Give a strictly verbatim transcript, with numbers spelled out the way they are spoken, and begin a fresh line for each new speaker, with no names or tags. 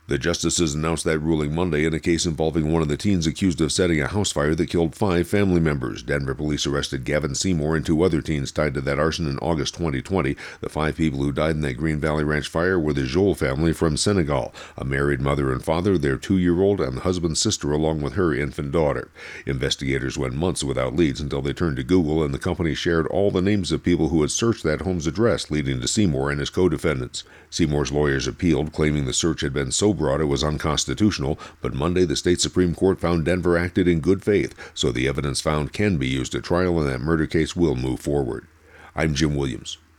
The justices announced that ruling Monday in a case involving one of the teens accused of setting a house fire that killed five family members. Denver police arrested Gavin Seymour and two other teens tied to that arson in August twenty twenty. The five people who died in that Green Valley Ranch fire were the Joel family from Senegal, a married mother and father, their two-year-old, and the husband's sister along with her infant daughter. Investigators went months without leads until they turned to Google, and the company shared all the names of people who had searched that home's address, leading to Seymour and his co-defendants. Seymour's lawyers appealed, claiming the search had been so broad it was unconstitutional, but Monday the state Supreme Court found Denver acted in good faith, so the evidence found can be used at trial and that murder case will move forward. I'm Jim Williams.